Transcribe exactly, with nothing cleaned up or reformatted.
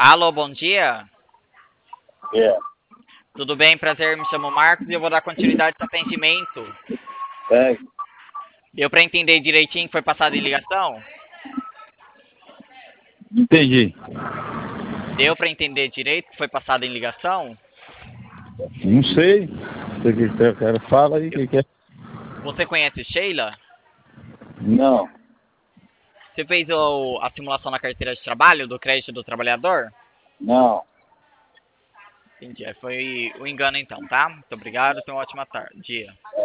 Alô, bom dia. É, Tudo bem? Prazer, me chamo Marcos e eu vou dar continuidade ao atendimento. é, Deu para entender direitinho que foi passado em ligação? entendi. Deu para entender direito que foi passado em ligação? Não sei. Você que você quer, fala aí o que que é. Você conhece Sheila? Não, Você fez o- a simulação na carteira de trabalho do crédito do trabalhador? não. Entendi. Aí foi o engano então, tá? Muito obrigado, tenha uma ótima tarde, dia.